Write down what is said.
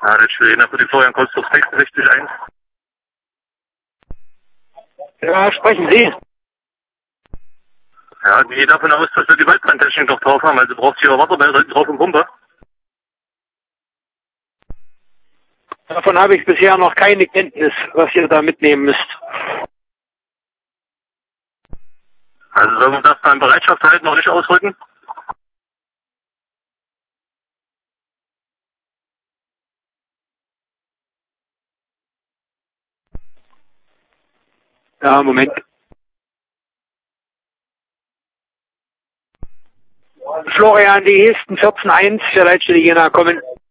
Ja, das steht für die Florian Kostos 66-1. Ja, sprechen Sie. Ja, ich gehe davon aus, dass wir die Waldbrandtechnik doch drauf haben, also braucht sie ja Wasserbälle drauf und Pumpe. Davon habe ich bisher noch keine Kenntnis, was ihr da mitnehmen müsst. Also sollen wir das beim Bereitschaft halt noch nicht ausrücken? Ja, Moment. Florian, die Hesten 14.1, der Leitstelle Jena kommen.